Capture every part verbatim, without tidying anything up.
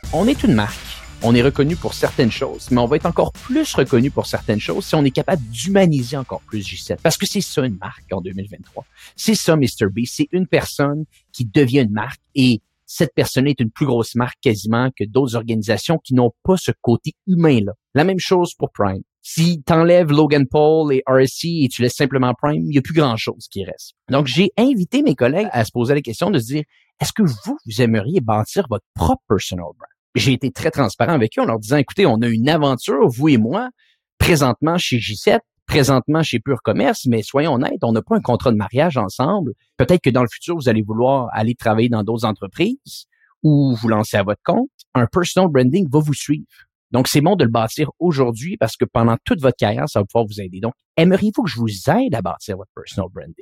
On est une marque. On est reconnu pour certaines choses, mais on va être encore plus reconnu pour certaines choses si on est capable d'humaniser encore plus J sept. Parce que c'est ça une marque en deux mille vingt-trois. C'est ça mister B. C'est une personne qui devient une marque et cette personne est une plus grosse marque quasiment que d'autres organisations qui n'ont pas ce côté humain-là. La même chose pour Prime. Si tu enlèves Logan Paul et R S C et tu laisses simplement Prime, il n'y a plus grand-chose qui reste. Donc, j'ai invité mes collègues à se poser la question de se dire, est-ce que vous, vous aimeriez bâtir votre propre personal brand? J'ai été très transparent avec eux en leur disant, écoutez, on a une aventure, vous et moi, présentement chez J sept, présentement chez Pure Commerce, mais soyons honnêtes, on n'a pas un contrat de mariage ensemble. Peut-être que dans le futur, vous allez vouloir aller travailler dans d'autres entreprises ou vous lancer à votre compte. Un personal branding va vous suivre. Donc, c'est bon de le bâtir aujourd'hui parce que pendant toute votre carrière, ça va pouvoir vous aider. Donc, aimeriez-vous que je vous aide à bâtir votre personal branding?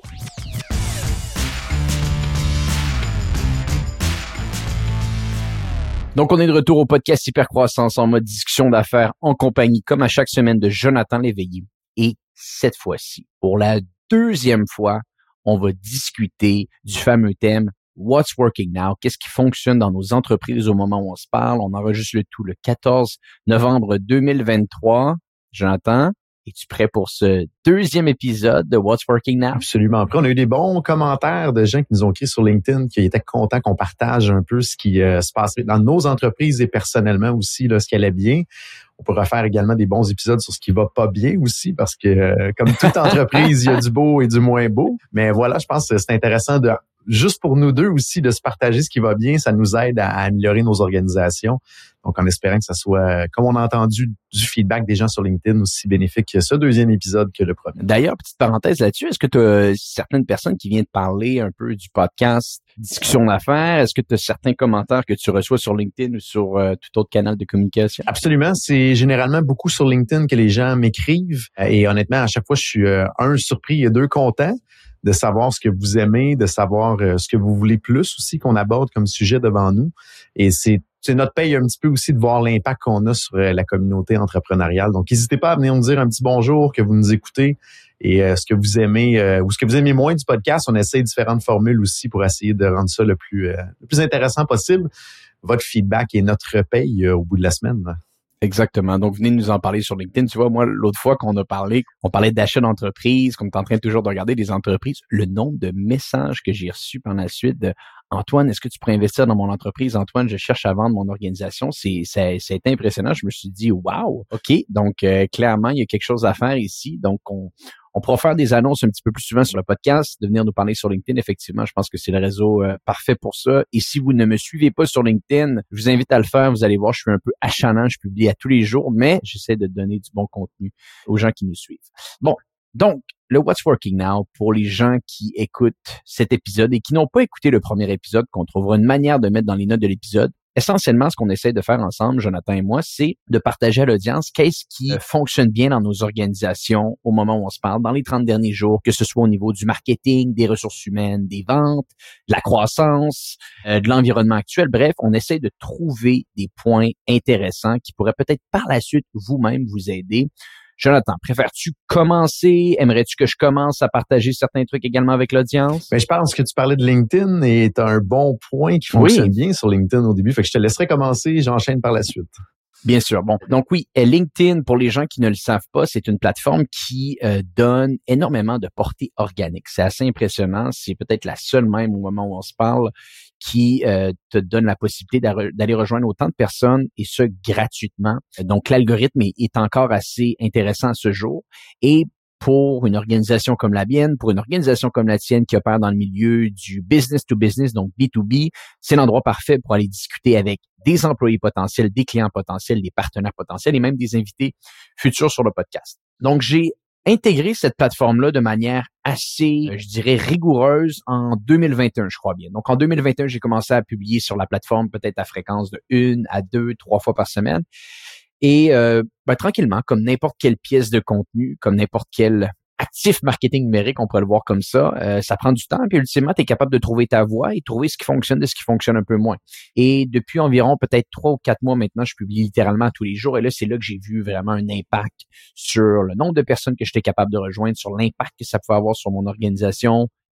Donc, on est de retour au podcast Hypercroissance en mode discussion d'affaires en compagnie, comme à chaque semaine, de Jonathan Léveillé. Et cette fois-ci, pour la deuxième fois, on va discuter du fameux thème What's Working Now? Qu'est-ce qui fonctionne dans nos entreprises au moment où on se parle? On enregistre le tout le quatorze novembre deux mille vingt-trois. Jonathan, es-tu prêt pour ce deuxième épisode de What's Working Now? Absolument. Après, on a eu des bons commentaires de gens qui nous ont écrit sur LinkedIn qui étaient contents qu'on partage un peu ce qui euh, se passait dans nos entreprises et personnellement aussi, là, ce qui allait bien. On pourra faire également des bons épisodes sur ce qui va pas bien aussi parce que, euh, comme toute entreprise, il y a du beau et du moins beau. Mais voilà, je pense que c'est intéressant de juste pour nous deux aussi de se partager ce qui va bien. Ça nous aide à, à améliorer nos organisations. Donc, en espérant que ça soit, comme on a entendu du feedback des gens sur LinkedIn, aussi bénéfique que ce deuxième épisode que le premier. D'ailleurs, petite parenthèse là-dessus, est-ce que tu as certaines personnes qui viennent te parler un peu du podcast Discussion d'affaires? Est-ce que tu as certains commentaires que tu reçois sur LinkedIn ou sur euh, tout autre canal de communication? Absolument. C'est généralement beaucoup sur LinkedIn que les gens m'écrivent. Et honnêtement, à chaque fois, je suis euh, un surpris et deux content de savoir ce que vous aimez, de savoir euh, ce que vous voulez plus aussi qu'on aborde comme sujet devant nous. Et c'est C'est notre paye un petit peu aussi de voir l'impact qu'on a sur la communauté entrepreneuriale. Donc, n'hésitez pas à venir nous dire un petit bonjour, que vous nous écoutez et euh, ce que vous aimez euh, ou ce que vous aimez moins du podcast. On essaie différentes formules aussi pour essayer de rendre ça le plus, euh, le plus intéressant possible. Votre feedback est notre paye euh, au bout de la semaine. Exactement. Donc, venez nous en parler sur LinkedIn. Tu vois, moi, l'autre fois qu'on a parlé, on parlait d'achat d'entreprise, qu'on est en train toujours de regarder des entreprises. Le nombre de messages que j'ai reçus par la suite de Antoine, est-ce que tu pourrais investir dans mon entreprise? Antoine, je cherche à vendre mon organisation. C'est, c'est, c'est impressionnant. Je me suis dit, wow, OK. Donc, euh, clairement, il y a quelque chose à faire ici. Donc, on, on pourra faire des annonces un petit peu plus souvent sur le podcast, de venir nous parler sur LinkedIn. Effectivement, je pense que c'est le réseau euh, parfait pour ça. Et si vous ne me suivez pas sur LinkedIn, je vous invite à le faire. Vous allez voir, je suis un peu achanant. Je publie à tous les jours, mais j'essaie de donner du bon contenu aux gens qui nous suivent. Bon. Donc, le What's Working Now, pour les gens qui écoutent cet épisode et qui n'ont pas écouté le premier épisode, qu'on trouvera une manière de mettre dans les notes de l'épisode, essentiellement, ce qu'on essaie de faire ensemble, Jonathan et moi, c'est de partager à l'audience qu'est-ce qui fonctionne bien dans nos organisations au moment où on se parle, dans les trente derniers jours, que ce soit au niveau du marketing, des ressources humaines, des ventes, de la croissance, euh, de l'environnement actuel. Bref, on essaie de trouver des points intéressants qui pourraient peut-être par la suite vous-même vous aider. Jonathan, préfères-tu commencer? Aimerais-tu que je commence à partager certains trucs également avec l'audience? Ben, je pense que tu parlais de LinkedIn et tu as un bon point qui fonctionne oui. bien sur LinkedIn au début. Fait que je te laisserai commencer, j'enchaîne par la suite. Bien sûr. Bon, donc oui, LinkedIn, pour les gens qui ne le savent pas, c'est une plateforme qui euh, donne énormément de portée organique. C'est assez impressionnant. C'est peut-être la seule même au moment où on se parle qui euh, te donne la possibilité d'aller rejoindre autant de personnes et ce, gratuitement. Donc, l'algorithme est, est encore assez intéressant à ce jour. Et pour une organisation comme la mienne, pour une organisation comme la tienne qui opère dans le milieu du business to business, donc B to B, c'est l'endroit parfait pour aller discuter avec des employés potentiels, des clients potentiels, des partenaires potentiels et même des invités futurs sur le podcast. Donc, j'ai intégré cette plateforme-là de manière assez, je dirais, rigoureuse en deux mille vingt et un, je crois bien. Donc, en deux mille vingt et un, j'ai commencé à publier sur la plateforme peut-être à fréquence de une à deux, trois fois par semaine. Et euh, ben, tranquillement, comme n'importe quelle pièce de contenu, comme n'importe quel actif marketing numérique, on pourrait le voir comme ça, euh, ça prend du temps, puis ultimement, tu es capable de trouver ta voie et trouver ce qui fonctionne de ce qui fonctionne un peu moins. Et depuis environ peut-être trois ou quatre mois maintenant, je publie littéralement tous les jours, et là, c'est là que j'ai vu vraiment un impact sur le nombre de personnes que j'étais capable de rejoindre, sur l'impact que ça pouvait avoir sur mon organisation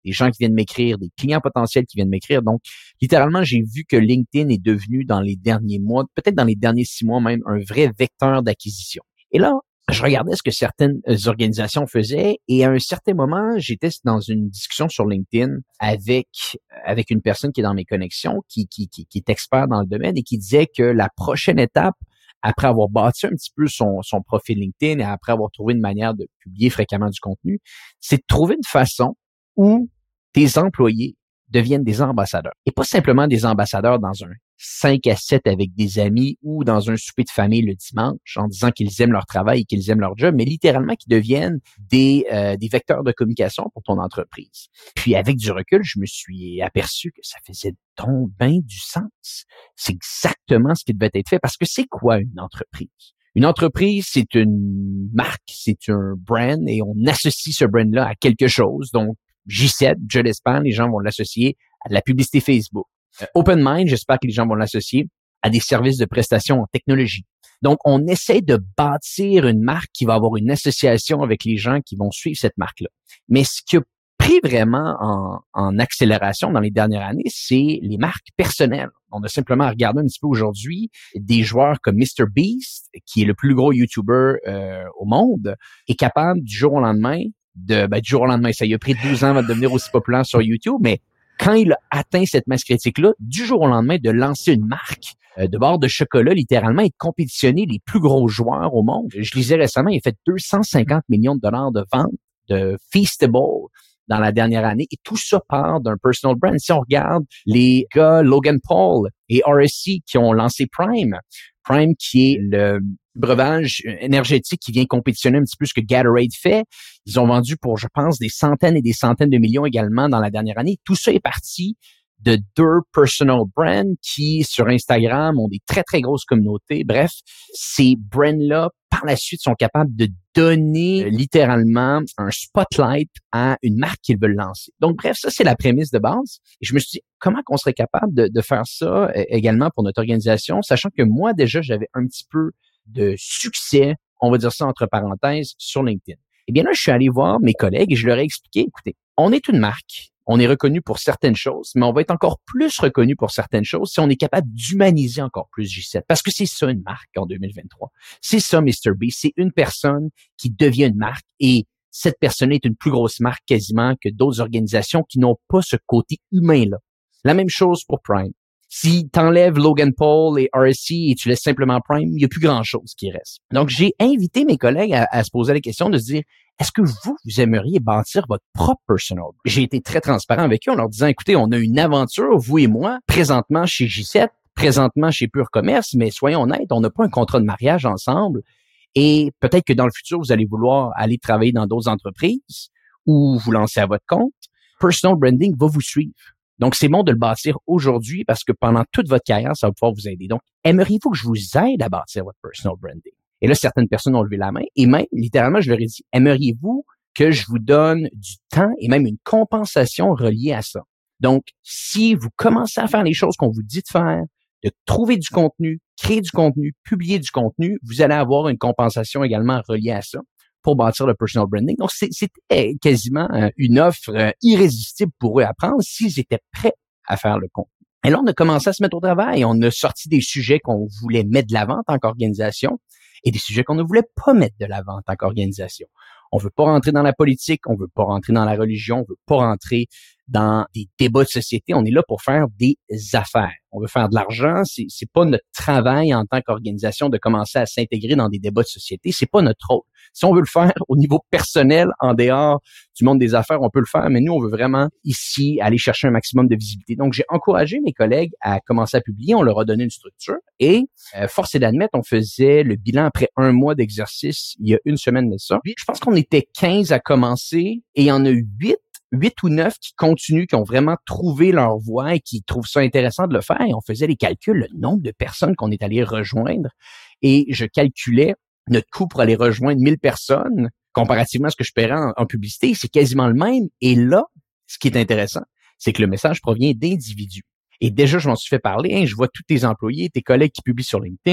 des gens qui viennent m'écrire, des clients potentiels qui viennent m'écrire. Donc, littéralement, j'ai vu que LinkedIn est devenu dans les derniers mois, peut-être dans les derniers six mois même, un vrai vecteur d'acquisition. Et là, je regardais ce que certaines organisations faisaient et à un certain moment, j'étais dans une discussion sur LinkedIn avec avec une personne qui est dans mes connexions, qui qui qui, qui est expert dans le domaine et qui disait que la prochaine étape, après avoir bâti un petit peu son son profil LinkedIn et après avoir trouvé une manière de publier fréquemment du contenu, c'est de trouver une façon où tes employés deviennent des ambassadeurs. Et pas simplement des ambassadeurs dans un cinq à sept avec des amis ou dans un souper de famille le dimanche en disant qu'ils aiment leur travail et qu'ils aiment leur job, mais littéralement qu'ils deviennent des euh, des vecteurs de communication pour ton entreprise. Puis avec du recul, je me suis aperçu que ça faisait donc bien du sens. C'est exactement ce qui devait être fait parce que c'est quoi une entreprise? Une entreprise, c'est une marque, c'est un brand et on associe ce brand-là à quelque chose. Donc, J sept, je l'espère, les gens vont l'associer à de la publicité Facebook. Euh, OpenMind, j'espère que les gens vont l'associer à des services de prestation en technologie. Donc, on essaie de bâtir une marque qui va avoir une association avec les gens qui vont suivre cette marque-là. Mais ce qui a pris vraiment en, en accélération dans les dernières années, c'est les marques personnelles. On a simplement regardé un petit peu aujourd'hui des joueurs comme MrBeast, qui est le plus gros YouTuber euh, au monde, est capable du jour au lendemain de ben, du jour au lendemain, ça lui a pris douze ans avant de devenir aussi populaire sur YouTube, mais quand il a atteint cette masse critique-là, du jour au lendemain, de lancer une marque euh, de barres de chocolat, littéralement, et de compétitionner les plus gros joueurs au monde. Je lisais récemment, il a fait deux cent cinquante millions de dollars de ventes de Feastable dans la dernière année, et tout ça part d'un personal brand. Si on regarde les gars Logan Paul et R S C qui ont lancé Prime, Prime qui est le breuvage énergétique qui vient compétitionner un petit peu ce que Gatorade fait. Ils ont vendu pour, je pense, des centaines et des centaines de millions également dans la dernière année. Tout ça est parti de deux personal brands qui, sur Instagram, ont des très, très grosses communautés. Bref, ces brands-là, par la suite, sont capables de donner euh, littéralement un spotlight à une marque qu'ils veulent lancer. Donc, bref, ça, c'est la prémisse de base. Et je me suis dit, comment qu'on serait capable de, de faire ça euh, également pour notre organisation, sachant que moi, déjà, j'avais un petit peu de succès, on va dire ça entre parenthèses, sur LinkedIn. Eh bien là, je suis allé voir mes collègues et je leur ai expliqué, écoutez, on est une marque, on est reconnu pour certaines choses, mais on va être encore plus reconnu pour certaines choses si on est capable d'humaniser encore plus J sept. Parce que c'est ça une marque en deux mille vingt-trois. C'est ça MrBeast, c'est une personne qui devient une marque et cette personne est une plus grosse marque quasiment que d'autres organisations qui n'ont pas ce côté humain-là. La même chose pour Prime. Si t'enlèves Logan Paul et R S C et tu laisses simplement Prime, il n'y a plus grand-chose qui reste. Donc, j'ai invité mes collègues à, à se poser la question de se dire, est-ce que vous, vous aimeriez bâtir votre propre personal? J'ai été très transparent avec eux en leur disant, écoutez, on a une aventure, vous et moi, présentement chez J sept, présentement chez Pure Commerce, mais soyons honnêtes, on n'a pas un contrat de mariage ensemble. Et peut-être que dans le futur, vous allez vouloir aller travailler dans d'autres entreprises ou vous lancer à votre compte. Personal branding va vous suivre. Donc, c'est bon de le bâtir aujourd'hui parce que pendant toute votre carrière, ça va pouvoir vous aider. Donc, aimeriez-vous que je vous aide à bâtir votre personal branding? Et là, certaines personnes ont levé la main et même, littéralement, je leur ai dit, aimeriez-vous que je vous donne du temps et même une compensation reliée à ça? Donc, si vous commencez à faire les choses qu'on vous dit de faire, de trouver du contenu, créer du contenu, publier du contenu, vous allez avoir une compensation également reliée à ça pour bâtir le personal branding. Donc, c'était quasiment une offre irrésistible pour eux à prendre s'ils étaient prêts à faire le contenu. Et là, on a commencé à se mettre au travail. On a sorti des sujets qu'on voulait mettre de l'avant en tant qu'organisation et des sujets qu'on ne voulait pas mettre de l'avant en tant qu'organisation. On veut pas rentrer dans la politique, on veut pas rentrer dans la religion, on veut pas rentrer dans des débats de société. On est là pour faire des affaires. On veut faire de l'argent. C'est, c'est pas notre travail en tant qu'organisation de commencer à s'intégrer dans des débats de société. C'est pas notre rôle. Si on veut le faire au niveau personnel, en dehors du monde des affaires, on peut le faire, mais nous, on veut vraiment ici aller chercher un maximum de visibilité. Donc, j'ai encouragé mes collègues à commencer à publier. On leur a donné une structure et euh, force est d'admettre, on faisait le bilan après un mois d'exercice il y a une semaine de ça. Je pense qu'on était quinze à commencer et il y en a eu huit huit ou neuf qui continuent, qui ont vraiment trouvé leur voie et qui trouvent ça intéressant de le faire. Et on faisait les calculs, le nombre de personnes qu'on est allé rejoindre. Et je calculais notre coût pour aller rejoindre mille personnes, comparativement à ce que je paierais en, en publicité, c'est quasiment le même. Et là, ce qui est intéressant, c'est que le message provient d'individus. Et déjà, je m'en suis fait parler. Hein, je vois tous tes employés, tes collègues qui publient sur LinkedIn.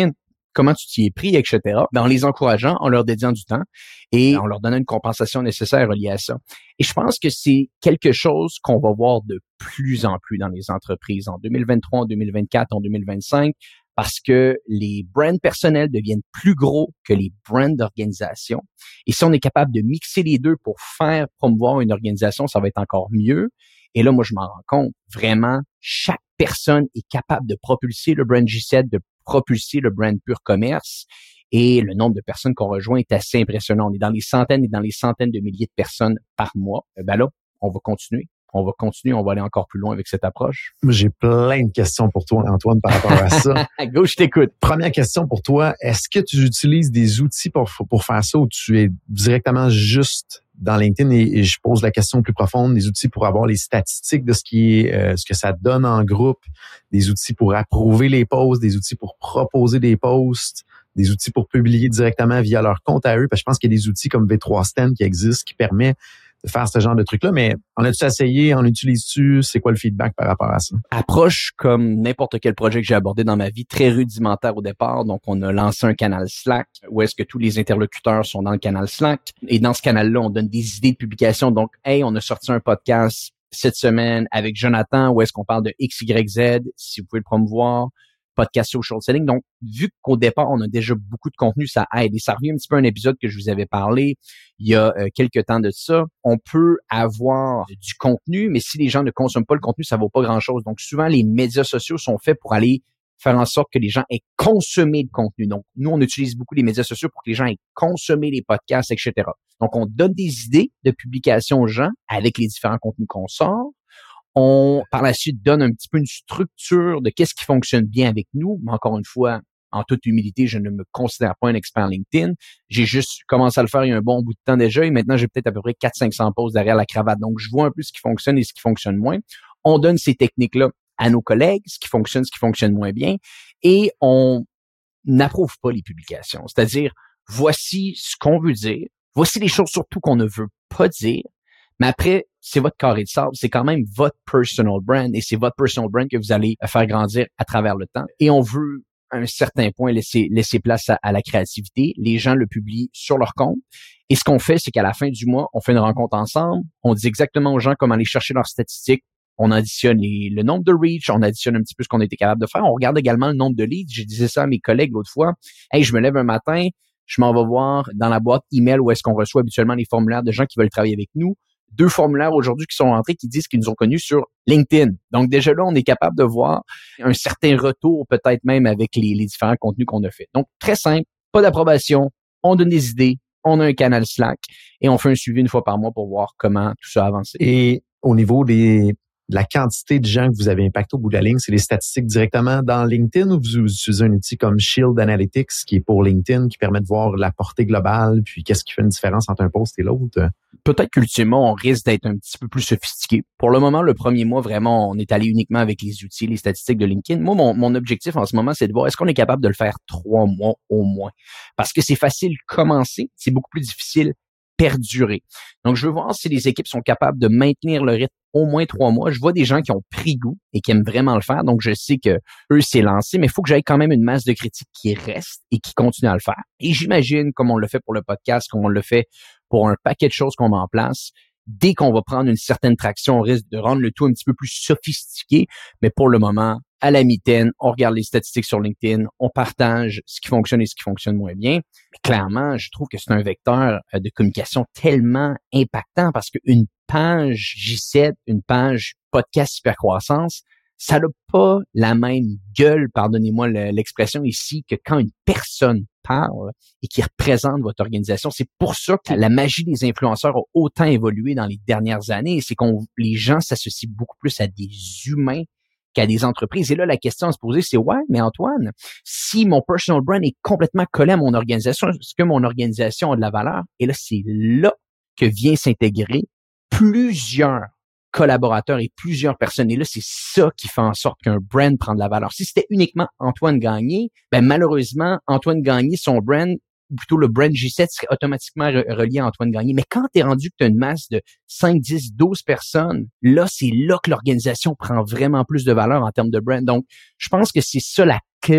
comment tu t'y es pris, et cetera. Ben, en les encourageant, en leur dédiant du temps et en leur donnant une compensation nécessaire reliée à ça. Et je pense que c'est quelque chose qu'on va voir de plus en plus dans les entreprises en deux mille vingt-trois, en deux mille vingt-quatre, en deux mille vingt-cinq, parce que les brands personnels deviennent plus gros que les brands d'organisation. Et si on est capable de mixer les deux pour faire promouvoir une organisation, ça va être encore mieux. Et là, moi, je m'en rends compte, vraiment, chaque personne est capable de propulser le brand G sept, de propulser le brand Pur Commerce. Et le nombre de personnes qu'on rejoint est assez impressionnant. On est dans les centaines et dans les centaines de milliers de personnes par mois. Ben là, on va continuer. On va continuer, on va aller encore plus loin avec cette approche. J'ai plein de questions pour toi, Antoine, par rapport à ça. Go, je t'écoute. Première question pour toi, est-ce que tu utilises des outils pour, pour faire ça ou tu es directement juste dans LinkedIn et, et je pose la question plus profonde, des outils pour avoir les statistiques de ce qui est, euh, ce que ça donne en groupe, des outils pour approuver les posts, des outils pour proposer des posts, des outils pour publier directement via leur compte à eux. Parce que je pense qu'il y a des outils comme V trois Stand qui existent, qui permet de faire ce genre de trucs-là, mais en as-tu essayé, en utilises-tu, c'est quoi le feedback par rapport à ça? Approche comme n'importe quel projet que j'ai abordé dans ma vie, très rudimentaire au départ. Donc, on a lancé un canal Slack où est-ce que tous les interlocuteurs sont dans le canal Slack. Et dans ce canal-là, on donne des idées de publication. Donc, hey, on a sorti un podcast cette semaine avec Jonathan où est-ce qu'on parle de X Y Z, si vous pouvez le promouvoir. Podcast social selling. Donc, vu qu'au départ, on a déjà beaucoup de contenu, ça aide. Et ça revient un petit peu à un épisode que je vous avais parlé il y a euh, quelques temps de ça. On peut avoir du contenu, mais si les gens ne consomment pas le contenu, ça vaut pas grand-chose. Donc, souvent, les médias sociaux sont faits pour aller faire en sorte que les gens aient consommé le contenu. Donc, nous, on utilise beaucoup les médias sociaux pour que les gens aient consommé les podcasts, et cetera. Donc, on donne des idées de publication aux gens avec les différents contenus qu'on sort. On, par la suite, donne un petit peu une structure de qu'est-ce qui fonctionne bien avec nous. Mais encore une fois, en toute humilité, je ne me considère pas un expert LinkedIn. J'ai juste commencé à le faire il y a un bon bout de temps déjà et maintenant, j'ai peut-être à peu près quatre cents à cinq cents posts derrière la cravate. Donc, je vois un peu ce qui fonctionne et ce qui fonctionne moins. On donne ces techniques-là à nos collègues, ce qui fonctionne, ce qui fonctionne moins bien et on n'approuve pas les publications. C'est-à-dire, voici ce qu'on veut dire, voici les choses surtout qu'on ne veut pas dire. Mais après, c'est votre carré de sable, c'est quand même votre personal brand et c'est votre personal brand que vous allez faire grandir à travers le temps. Et on veut, à un certain point, laisser, laisser place à, à la créativité. Les gens le publient sur leur compte. Et ce qu'on fait, c'est qu'à la fin du mois, on fait une rencontre ensemble. On dit exactement aux gens comment aller chercher leurs statistiques. On additionne les, le nombre de reach, on additionne un petit peu ce qu'on a été capable de faire. On regarde également le nombre de leads. Je disais ça à mes collègues l'autre fois. Hey, je me lève un matin, je m'en vais voir dans la boîte email où est-ce qu'on reçoit habituellement les formulaires de gens qui veulent travailler avec nous. Deux formulaires aujourd'hui qui sont rentrés qui disent qu'ils nous ont connus sur LinkedIn. Donc, déjà là, on est capable de voir un certain retour, peut-être même avec les, les différents contenus qu'on a fait. Donc, très simple, pas d'approbation, on donne des idées, on a un canal Slack et on fait un suivi une fois par mois pour voir comment tout ça a avancé. Et au niveau des, de la quantité de gens que vous avez impacté au bout de la ligne, c'est les statistiques directement dans LinkedIn ou vous utilisez un outil comme Shield Analytics qui est pour LinkedIn, qui permet de voir la portée globale, puis qu'est-ce qui fait une différence entre un post et l'autre? Peut-être qu'ultimement, on risque d'être un petit peu plus sophistiqué. Pour le moment, le premier mois, vraiment, on est allé uniquement avec les outils, les statistiques de LinkedIn. Moi, mon, mon objectif en ce moment, c'est de voir est-ce qu'on est capable de le faire trois mois au moins. Parce que c'est facile commencer, c'est beaucoup plus difficile perdurer. Donc, je veux voir si les équipes sont capables de maintenir le rythme au moins trois mois. Je vois des gens qui ont pris goût et qui aiment vraiment le faire. Donc, je sais que eux, c'est lancé, mais il faut que j'aille quand même une masse de critiques qui reste et qui continue à le faire. Et j'imagine, comme on le fait pour le podcast, comme on le fait pour un paquet de choses qu'on met en place, dès qu'on va prendre une certaine traction, on risque de rendre le tout un petit peu plus sophistiqué. Mais pour le moment, à la mitaine, on regarde les statistiques sur LinkedIn, on partage ce qui fonctionne et ce qui fonctionne moins bien. Mais clairement, je trouve que c'est un vecteur de communication tellement impactant parce qu'une page J sept, une page podcast hypercroissance, ça n'a pas la même gueule, pardonnez-moi l'expression ici, que quand une personne parle et qui représente votre organisation. C'est pour ça que la magie des influenceurs a autant évolué dans les dernières années. C'est qu'on les gens s'associent beaucoup plus à des humains qu'à des entreprises. Et là, la question à se poser, c'est « Ouais, mais Antoine, si mon personal brand est complètement collé à mon organisation, est-ce que mon organisation a de la valeur? » Et là, c'est là que vient s'intégrer plusieurs collaborateurs et plusieurs personnes. Et là, c'est ça qui fait en sorte qu'un brand prend de la valeur. Si c'était uniquement Antoine Gagné, ben malheureusement, Antoine Gagné, son brand, ou plutôt le brand J sept serait automatiquement re- relié à Antoine Gagné. Mais quand tu es rendu que tu as une masse de cinq, dix, douze personnes, là, c'est là que l'organisation prend vraiment plus de valeur en termes de brand. Donc, je pense que c'est ça la clé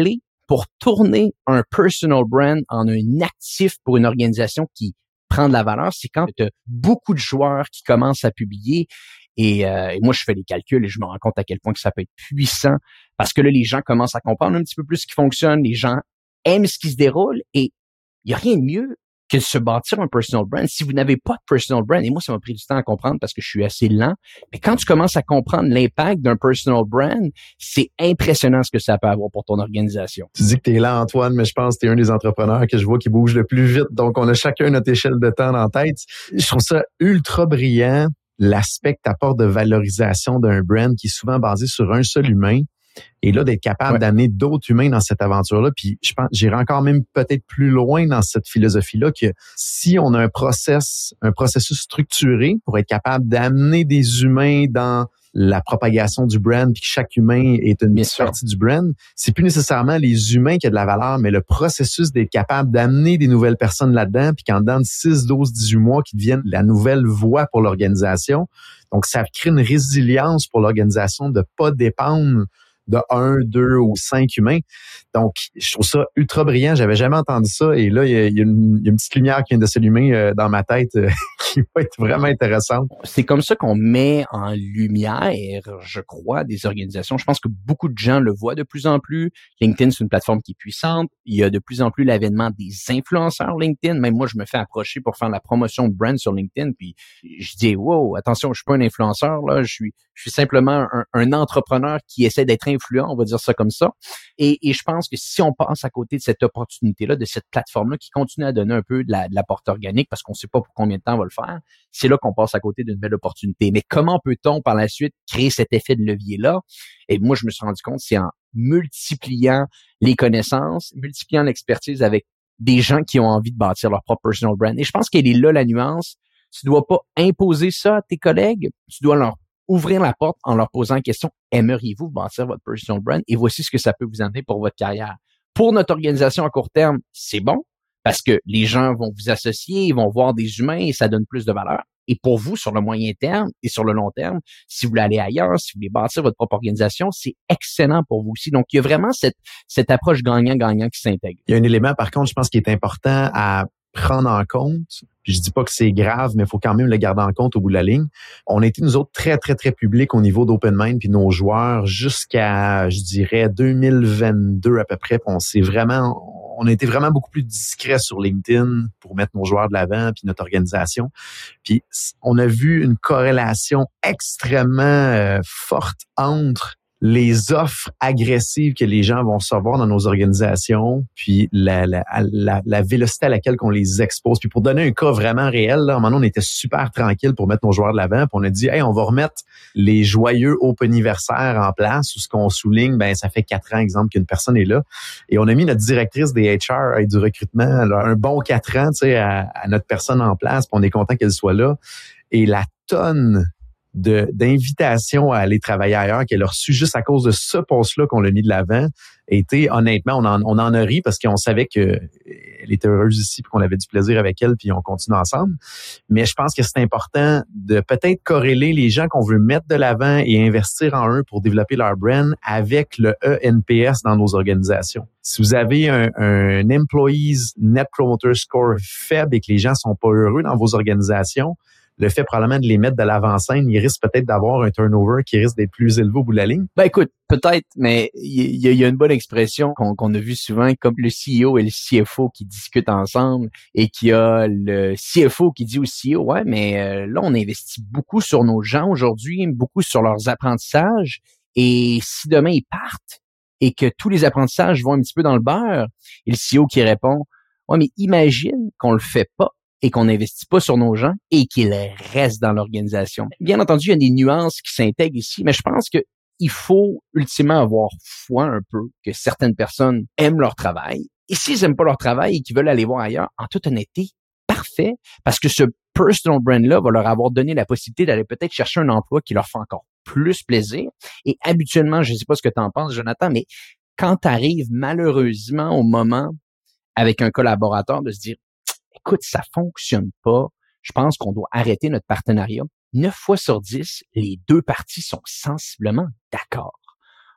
pour tourner un personal brand en un actif pour une organisation qui prend de la valeur, c'est quand tu as beaucoup de joueurs qui commencent à publier. Et, euh, et moi, je fais les calculs et je me rends compte à quel point que ça peut être puissant parce que là, les gens commencent à comprendre un petit peu plus ce qui fonctionne. Les gens aiment ce qui se déroule et il n'y a rien de mieux que de se bâtir un personal brand. Si vous n'avez pas de personal brand, et moi, ça m'a pris du temps à comprendre parce que je suis assez lent, mais quand tu commences à comprendre l'impact d'un personal brand, c'est impressionnant ce que ça peut avoir pour ton organisation. Tu dis que tu es lent, Antoine, mais je pense que tu es un des entrepreneurs que je vois qui bouge le plus vite. Donc, on a chacun notre échelle de temps en tête. Je trouve ça ultra brillant, l'aspect que tu apportes de valorisation d'un brand qui est souvent basé sur un seul humain. Et là, d'être capable ouais. d'amener d'autres humains dans cette aventure-là. Puis je pense, j'irai encore même peut-être plus loin dans cette philosophie-là que si on a un process, un processus structuré pour être capable d'amener des humains dans la propagation du brand, puis que chaque humain est une petite partie du brand, c'est plus nécessairement les humains qui ont de la valeur, mais le processus d'être capable d'amener des nouvelles personnes là-dedans, puis qu'en dedans de six, douze, dix-huit mois, qui deviennent la nouvelle voix pour l'organisation. Donc, ça crée une résilience pour l'organisation de pas dépendre de un, deux ou cinq humains. Donc, je trouve ça ultra brillant. J'avais jamais entendu ça. Et là, il y a, il y a, une, il y a une petite lumière qui vient de s'allumer euh, dans ma tête euh, qui va être vraiment intéressante. C'est comme ça qu'on met en lumière, je crois, des organisations. Je pense que beaucoup de gens le voient de plus en plus. LinkedIn, c'est une plateforme qui est puissante. Il y a de plus en plus l'avènement des influenceurs LinkedIn. Même moi, je me fais approcher pour faire la promotion de brand sur LinkedIn. Puis, je dis, wow, attention, je suis pas un influenceur, là. Je suis, je suis simplement un, un entrepreneur qui essaie d'être influent, on va dire ça comme ça. Et, et je pense que si on passe à côté de cette opportunité-là, de cette plateforme-là qui continue à donner un peu de la, de la porte organique parce qu'on ne sait pas pour combien de temps on va le faire, c'est là qu'on passe à côté d'une belle opportunité. Mais comment peut-on par la suite créer cet effet de levier-là? Et moi, je me suis rendu compte, c'est en multipliant les connaissances, multipliant l'expertise avec des gens qui ont envie de bâtir leur propre personal brand. Et je pense qu'elle est là la nuance. Tu dois pas imposer ça à tes collègues, tu dois leur ouvrir la porte en leur posant la question, aimeriez-vous bâtir votre personal brand? Et voici ce que ça peut vous amener pour votre carrière. Pour notre organisation à court terme, c'est bon parce que les gens vont vous associer, ils vont voir des humains et ça donne plus de valeur. Et pour vous, sur le moyen terme et sur le long terme, si vous voulez aller ailleurs, si vous voulez bâtir votre propre organisation, c'est excellent pour vous aussi. Donc, il y a vraiment cette, cette approche gagnant-gagnant qui s'intègre. Il y a un élément, par contre, je pense qui est important à prendre en compte, puis je dis pas que c'est grave, mais il faut quand même le garder en compte au bout de la ligne. On a été, nous autres, très, très, très publics au niveau d'OpenMind puis nos joueurs jusqu'à, je dirais, deux mille vingt-deux à peu près. Puis on s'est vraiment, on a été vraiment beaucoup plus discret sur LinkedIn pour mettre nos joueurs de l'avant puis notre organisation. Puis on a vu une corrélation extrêmement euh, forte entre les offres agressives que les gens vont recevoir dans nos organisations, puis la, la, la, la vélocité à laquelle on les expose. Puis pour donner un cas vraiment réel, là, à un moment donné, on était super tranquille pour mettre nos joueurs de l'avant, puis on a dit, hey, on va remettre les joyeux Openiversaires en place, où ce qu'on souligne, ben ça fait quatre ans, exemple, qu'une personne est là. Et on a mis notre directrice des H R et du recrutement, là, un bon quatre ans, tu sais, à, à notre personne en place, puis on est content qu'elle soit là. Et la tonne de d'invitation à aller travailler ailleurs qu'elle a reçu juste à cause de ce poste-là qu'on l'a mis de l'avant était, honnêtement, on en, on en a ri parce qu'on savait que elle était heureuse ici puis qu'on avait du plaisir avec elle puis on continue ensemble. Mais je pense que c'est important de peut-être corréler les gens qu'on veut mettre de l'avant et investir en eux pour développer leur brand avec le E N P S dans nos organisations. Si vous avez un, un Employees Net Promoter Score faible et que les gens sont pas heureux dans vos organisations, le fait probablement de les mettre de l'avant-scène, il risque peut-être d'avoir un turnover qui risque d'être plus élevé au bout de la ligne. Ben écoute, peut-être, mais il y, y a une bonne expression qu'on, qu'on a vue souvent, comme le C E O et le C F O qui discutent ensemble et qu'il y a le C F O qui dit au C E O, ouais, mais euh, là, on investit beaucoup sur nos gens aujourd'hui, beaucoup sur leurs apprentissages et si demain ils partent et que tous les apprentissages vont un petit peu dans le beurre, et le C E O qui répond, ouais, mais imagine qu'on le fait pas et qu'on n'investit pas sur nos gens et qu'ils restent dans l'organisation. Bien entendu, il y a des nuances qui s'intègrent ici, mais je pense que il faut ultimement avoir foi un peu que certaines personnes aiment leur travail. Et s'ils n'aiment pas leur travail et qu'ils veulent aller voir ailleurs, en toute honnêteté, parfait, parce que ce personal brand-là va leur avoir donné la possibilité d'aller peut-être chercher un emploi qui leur fait encore plus plaisir. Et habituellement, je ne sais pas ce que tu en penses, Jonathan, mais quand tu arrives malheureusement au moment avec un collaborateur de se dire écoute, ça fonctionne pas. Je pense qu'on doit arrêter notre partenariat. Neuf fois sur dix, les deux parties sont sensiblement d'accord.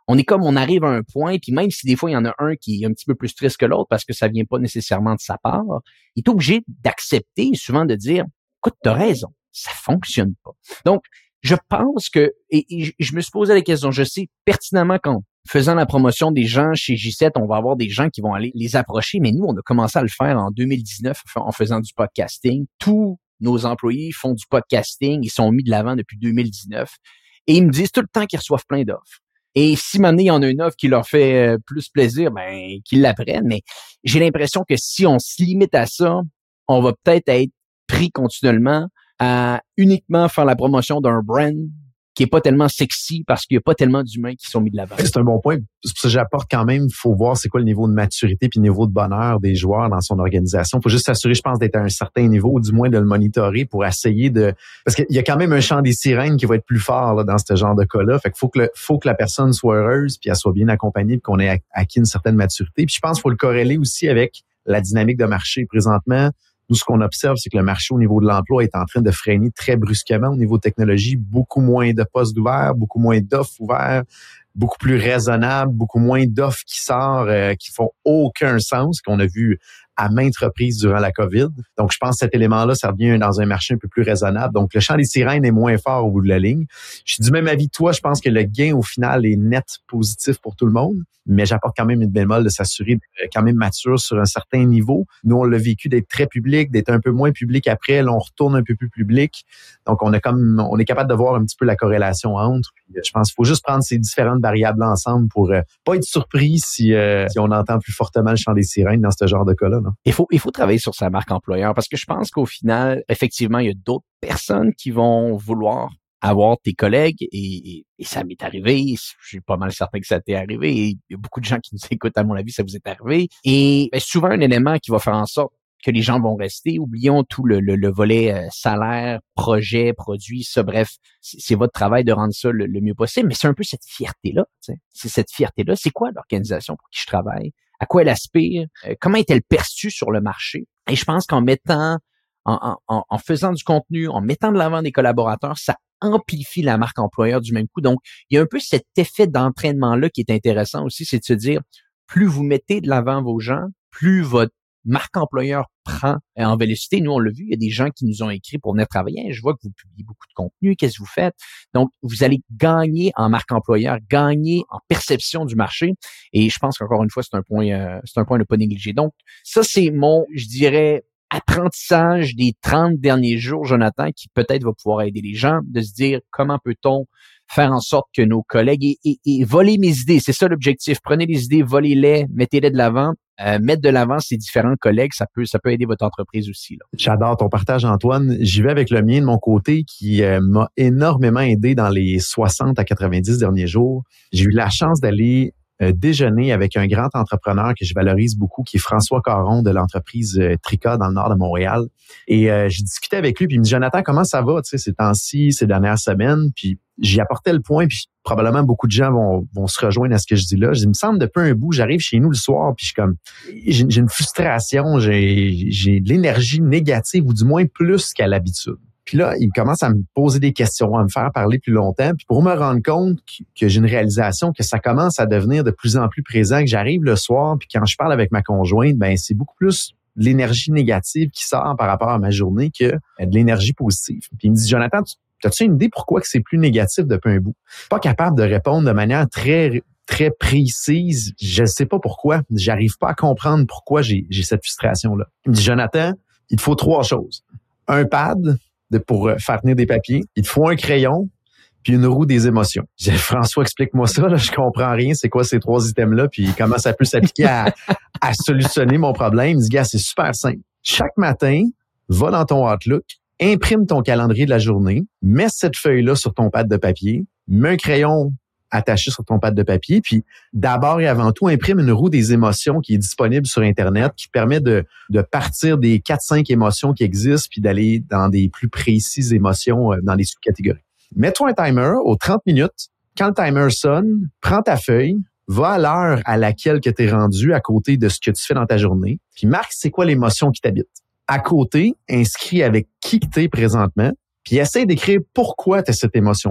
on est comme, on arrive à un point, puis même si des fois, il y en a un qui est un petit peu plus triste que l'autre parce que ça vient pas nécessairement de sa part, il est obligé d'accepter, souvent de dire, écoute, t'as raison, ça fonctionne pas. Donc, je pense que, et, et je me suis posé la question, je sais pertinemment qu'en faisant la promotion des gens chez J sept, on va avoir des gens qui vont aller les approcher, mais nous, on a commencé à le faire en deux mille dix-neuf en faisant du podcasting. Tous nos employés font du podcasting, ils sont mis de l'avant depuis deux mille dix-neuf, et ils me disent tout le temps qu'ils reçoivent plein d'offres. Et si maintenant il y en a une offre qui leur fait plus plaisir, ben qu'ils la prennent, mais j'ai l'impression que si on se limite à ça, on va peut-être être pris continuellement à uniquement faire la promotion d'un brand qui est pas tellement sexy parce qu'il y a pas tellement d'humains qui sont mis de l'avant. C'est un bon point. C'est pour ça que j'apporte quand même, il faut voir c'est quoi le niveau de maturité puis le niveau de bonheur des joueurs dans son organisation. Il faut juste s'assurer, je pense, d'être à un certain niveau, ou du moins de le monitorer pour essayer de... Parce qu'il y a quand même un chant des sirènes qui va être plus fort là, dans ce genre de cas-là. Fait qu'il faut que, le, faut que la personne soit heureuse puis elle soit bien accompagnée puis qu'on ait acquis une certaine maturité. Puis je pense qu'il faut le corréler aussi avec la dynamique de marché. Présentement, nous, ce qu'on observe, c'est que le marché au niveau de l'emploi est en train de freiner très brusquement au niveau de technologie. Beaucoup moins de postes ouverts, beaucoup moins d'offres ouvertes, beaucoup plus raisonnable, beaucoup moins d'offres qui sortent, euh, qui font aucun sens, qu'on a vu à maintes reprises durant la COVID. Donc, je pense que cet élément-là, ça revient dans un marché un peu plus raisonnable. Donc, le chant des sirènes est moins fort au bout de la ligne. Je suis du même avis que toi. Je pense que le gain, au final, est net positif pour tout le monde. Mais j'apporte quand même une bémol de s'assurer d'être quand même mature sur un certain niveau. Nous, on l'a vécu d'être très public, d'être un peu moins public après. Là, on retourne un peu plus public. Donc, on est comme, on est capable de voir un petit peu la corrélation entre. Puis, je pense qu'il faut juste prendre ces différentes variables ensemble pour euh, pas être surpris si, euh, si on entend plus fortement le chant des sirènes dans ce genre de cas-là. Là. Il faut, il faut travailler sur sa marque employeur parce que je pense qu'au final, effectivement, il y a d'autres personnes qui vont vouloir avoir tes collègues et, et, et ça m'est arrivé. Je suis pas mal certain que ça t'est arrivé et il y a beaucoup de gens qui nous écoutent, à mon avis, ça vous est arrivé. Et ben, souvent, un élément qui va faire en sorte que les gens vont rester. Oublions tout le, le, le volet euh, salaire, projet, produit, ça, bref, c'est, c'est votre travail de rendre ça le, le mieux possible, mais c'est un peu cette fierté-là. T'sais. C'est cette fierté-là. C'est quoi l'organisation pour qui je travaille? À quoi elle aspire? Euh, comment est-elle perçue sur le marché? Et je pense qu'en mettant, en, en, en faisant du contenu, en mettant de l'avant des collaborateurs, ça amplifie la marque employeur du même coup. Donc, il y a un peu cet effet d'entraînement-là qui est intéressant aussi, c'est de se dire, plus vous mettez de l'avant vos gens, plus votre marque employeur prend en vélocité. Nous, on l'a vu, il y a des gens qui nous ont écrit pour venir travailler. Je vois que vous publiez beaucoup de contenu. Qu'est-ce que vous faites? Donc, vous allez gagner en marque employeur, gagner en perception du marché. Et je pense qu'encore une fois, c'est un point, euh, c'est un point à ne pas négliger. Donc, ça, c'est mon, je dirais, apprentissage des trente derniers jours, Jonathan, qui peut-être va pouvoir aider les gens de se dire comment peut-on faire en sorte que nos collègues et, et, et voler mes idées. C'est ça l'objectif. Prenez les idées, volez-les, mettez-les de l'avant. Euh, mettre de l'avant ces différents collègues, ça peut ça peut aider votre entreprise aussi. Là. J'adore ton partage, Antoine. J'y vais avec le mien de mon côté qui euh, m'a énormément aidé dans les soixante à quatre-vingt-dix derniers jours. J'ai eu la chance d'aller euh, déjeuner avec un grand entrepreneur que je valorise beaucoup, qui est François Caron de l'entreprise euh, Trica dans le nord de Montréal. Et euh, j'ai discuté avec lui, puis il me dit « Jonathan, comment ça va, tu sais, ces temps-ci, ces dernières semaines? » Puis j'y apportais le point, puis probablement beaucoup de gens vont, vont se rejoindre à ce que je dis là. Je dis, il me semble de peu un bout, j'arrive chez nous le soir, puis je suis comme, j'ai, j'ai une frustration, j'ai, j'ai de l'énergie négative, ou du moins plus qu'à l'habitude. Puis là, il commence à me poser des questions, à me faire parler plus longtemps, puis pour me rendre compte que j'ai une réalisation, que ça commence à devenir de plus en plus présent, que j'arrive le soir, puis quand je parle avec ma conjointe, ben c'est beaucoup plus de l'énergie négative qui sort par rapport à ma journée que de l'énergie positive. Puis il me dit, Jonathan, tu As-tu une idée pourquoi que c'est plus négatif depuis un bout? Pas capable de répondre de manière très très précise. Je ne sais pas pourquoi. J'arrive pas à comprendre pourquoi j'ai, j'ai cette frustration-là. Il me dit, Jonathan, il te faut trois choses. Un pad de, pour faire tenir des papiers. Il te faut un crayon puis une roue des émotions. Je dis, François, explique-moi ça. Là, je comprends rien. C'est quoi ces trois items-là? Puis comment ça peut s'appliquer à, à solutionner mon problème? Il me dit, gars, c'est super simple. Chaque matin, va dans ton Outlook, imprime ton calendrier de la journée, mets cette feuille-là sur ton pad de papier, mets un crayon attaché sur ton pad de papier, puis d'abord et avant tout, imprime une roue des émotions qui est disponible sur Internet, qui permet de, de partir des quatre cinq émotions qui existent, puis d'aller dans des plus précises émotions dans les sous-catégories. Mets-toi un timer aux trente minutes. Quand le timer sonne, prends ta feuille, va à l'heure à laquelle tu es rendu à côté de ce que tu fais dans ta journée, puis marque c'est quoi l'émotion qui t'habite. À côté, inscris avec qui tu es présentement, puis essaie d'écrire pourquoi tu as cette émotion-là.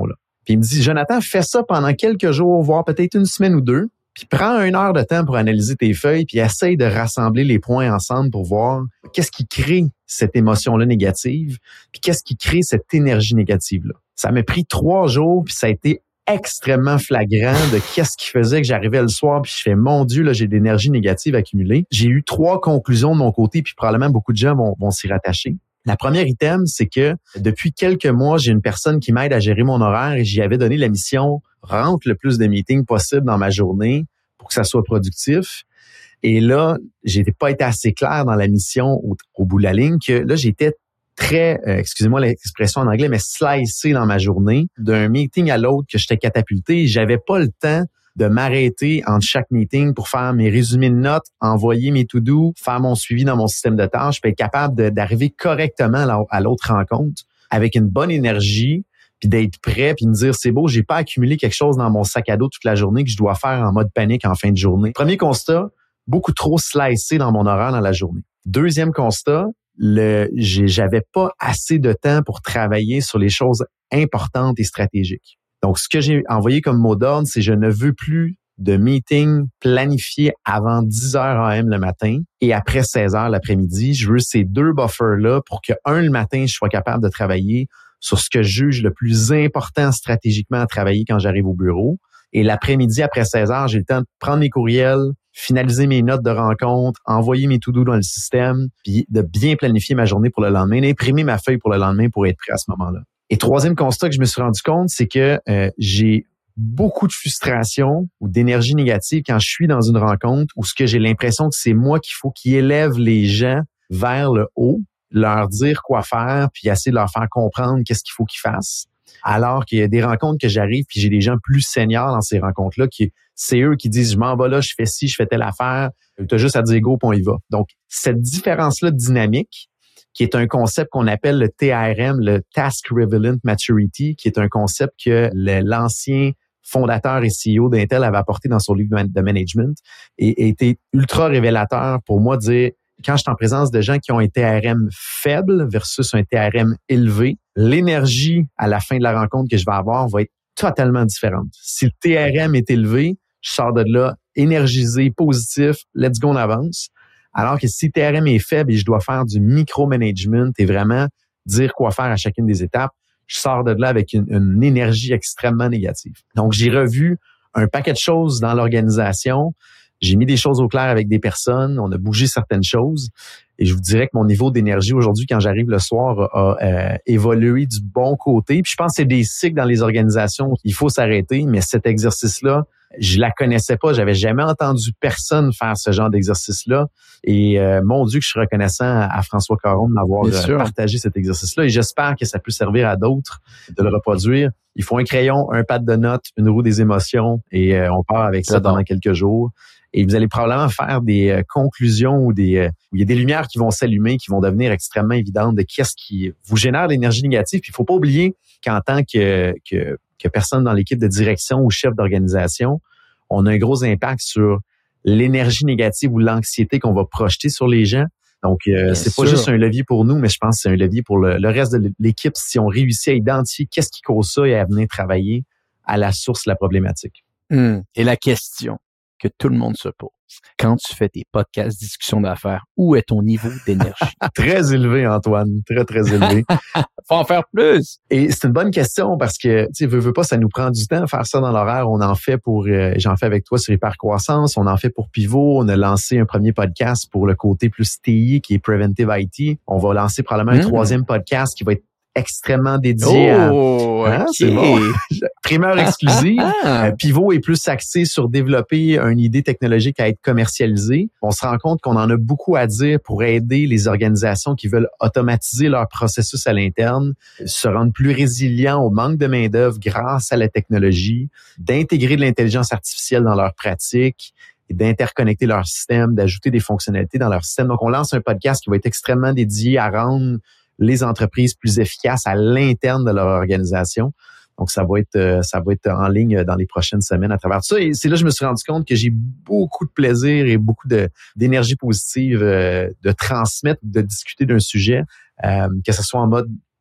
Puis il me dit, Jonathan, fais ça pendant quelques jours, voire peut-être une semaine ou deux. Puis prends une heure de temps pour analyser tes feuilles, puis essaye de rassembler les points ensemble pour voir qu'est-ce qui crée cette émotion-là négative, puis qu'est-ce qui crée cette énergie négative-là. Ça m'a pris trois jours, puis ça a été extrêmement flagrant de qu'est-ce qui faisait que j'arrivais le soir, puis je fais, mon Dieu, là, j'ai de l'énergie négative accumulée. J'ai eu trois conclusions de mon côté, puis probablement beaucoup de gens vont, vont s'y rattacher. La première item, c'est que depuis quelques mois, j'ai une personne qui m'aide à gérer mon horaire et j'y avais donné la mission rentre le plus de meetings possible dans ma journée pour que ça soit productif. Et là, j'ai pas été assez clair dans la mission au, au bout de la ligne que là, j'étais très, euh, excusez-moi l'expression en anglais, mais slicé dans ma journée d'un meeting à l'autre que j'étais catapulté. J'avais pas le temps de m'arrêter entre chaque meeting pour faire mes résumés de notes, envoyer mes to-do, faire mon suivi dans mon système de tâches, puis être capable de, d'arriver correctement à l'autre rencontre avec une bonne énergie, puis d'être prêt, puis me dire, c'est beau, j'ai pas accumulé quelque chose dans mon sac à dos toute la journée que je dois faire en mode panique en fin de journée. Premier constat, beaucoup trop slicé dans mon horaire dans la journée. Deuxième constat, le, j'ai, j'avais pas assez de temps pour travailler sur les choses importantes et stratégiques. Donc, ce que j'ai envoyé comme mot d'ordre, c'est je ne veux plus de meeting planifié avant dix heures A M le matin et après seize heures l'après-midi. Je veux ces deux buffers-là pour que, un, le matin, je sois capable de travailler sur ce que je juge le plus important stratégiquement à travailler quand j'arrive au bureau. Et l'après-midi, après seize heures, j'ai le temps de prendre mes courriels, finaliser mes notes de rencontre, envoyer mes to-do dans le système, puis de bien planifier ma journée pour le lendemain, d'imprimer ma feuille pour le lendemain pour être prêt à ce moment-là. Et troisième constat que je me suis rendu compte, c'est que euh, j'ai beaucoup de frustration ou d'énergie négative quand je suis dans une rencontre où ce que j'ai l'impression que c'est moi qu'il faut qui élève les gens vers le haut, leur dire quoi faire, puis essayer de leur faire comprendre qu'est-ce qu'il faut qu'ils fassent. Alors qu'il y a des rencontres que j'arrive, puis j'ai des gens plus seniors dans ces rencontres-là, qui c'est eux qui disent, je m'en vais là, je fais ci, je fais telle affaire, tu as juste à dire go, puis on y va. Donc, cette différence-là de dynamique, qui est un concept qu'on appelle le T R M, le Task Relevant Maturity, qui est un concept que le, l'ancien fondateur et C E O d'Intel avait apporté dans son livre de management et, et était ultra révélateur pour moi de dire, quand je suis en présence de gens qui ont un T R M faible versus un T R M élevé, l'énergie à la fin de la rencontre que je vais avoir va être totalement différente. Si le T R M est élevé, je sors de là énergisé, positif, let's go, on avance. Alors que si le T R M est faible et je dois faire du micromanagement et vraiment dire quoi faire à chacune des étapes, je sors de là avec une, une énergie extrêmement négative. Donc, j'ai revu un paquet de choses dans l'organisation. J'ai mis des choses au clair avec des personnes. On a bougé certaines choses. Et je vous dirais que mon niveau d'énergie aujourd'hui, quand j'arrive le soir, a euh, évolué du bon côté. Puis je pense que c'est des cycles dans les organisations. Il faut s'arrêter, mais cet exercice-là, je la connaissais pas. J'avais jamais entendu personne faire ce genre d'exercice-là. Et euh, mon Dieu que je suis reconnaissant à, à François Caron de m'avoir euh, partagé cet exercice-là. Et j'espère que ça peut servir à d'autres de le reproduire. Il faut un crayon, un pad de notes, une roue des émotions et euh, on part avec ça pendant quelques jours. Et vous allez probablement faire des euh, conclusions ou des euh, où il y a des lumières qui vont s'allumer, qui vont devenir extrêmement évidentes de qu'est-ce qui vous génère l'énergie négative. Puis il faut pas oublier qu'en tant que, que, que personne dans l'équipe de direction ou chef d'organisation, on a un gros impact sur l'énergie négative ou l'anxiété qu'on va projeter sur les gens. Donc, euh, c'est sûr. Pas juste un levier pour nous, mais je pense que c'est un levier pour le, le reste de l'équipe si on réussit à identifier qu'est-ce qui cause ça et à venir travailler à la source de la problématique. Mmh. Et la question que tout le monde se pose, quand tu fais tes podcasts discussions d'affaires, où est ton niveau d'énergie? Très élevé, Antoine. Très, très élevé. Faut en faire plus. Et c'est une bonne question parce que, tu sais, veux, veux pas, ça nous prend du temps faire ça dans l'horaire. On en fait pour, euh, j'en fais avec toi sur Hypercroissance. On en fait pour Pivot. On a lancé un premier podcast pour le côté plus T I qui est Preventive I T. On va lancer probablement mmh. un troisième podcast qui va être extrêmement dédié oh, à... Hein, okay. C'est bon. Primeur exclusive. euh, Pivot est plus axé sur développer une idée technologique à être commercialisée. On se rend compte qu'on en a beaucoup à dire pour aider les organisations qui veulent automatiser leur processus à l'interne, se rendre plus résilients au manque de main-d'œuvre grâce à la technologie, d'intégrer de l'intelligence artificielle dans leurs pratiques et d'interconnecter leur système, d'ajouter des fonctionnalités dans leur système. Donc, on lance un podcast qui va être extrêmement dédié à rendre les entreprises plus efficaces à l'interne de leur organisation. Donc, ça va être ça va être en ligne dans les prochaines semaines à travers ça. Et c'est là que je me suis rendu compte que j'ai beaucoup de plaisir et beaucoup de d'énergie positive euh, de transmettre, de discuter d'un sujet, euh, que ce soit en mode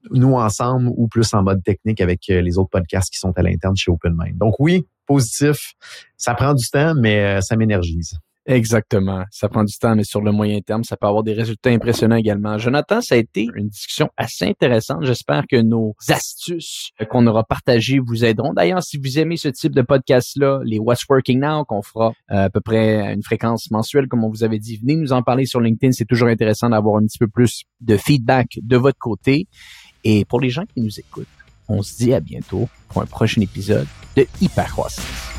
nous ensemble ou plus en mode technique avec les autres podcasts qui sont à l'interne chez OpenMind. Donc oui, positif, ça prend du temps, mais ça m'énergise. Exactement. Ça prend du temps, mais sur le moyen terme, ça peut avoir des résultats impressionnants également. Jonathan, ça a été une discussion assez intéressante. J'espère que nos astuces qu'on aura partagées vous aideront. D'ailleurs, si vous aimez ce type de podcast-là, les What's Working Now, qu'on fera euh, à peu près à une fréquence mensuelle, comme on vous avait dit, venez nous en parler sur LinkedIn. C'est toujours intéressant d'avoir un petit peu plus de feedback de votre côté. Et pour les gens qui nous écoutent, on se dit à bientôt pour un prochain épisode de Hypercroissance.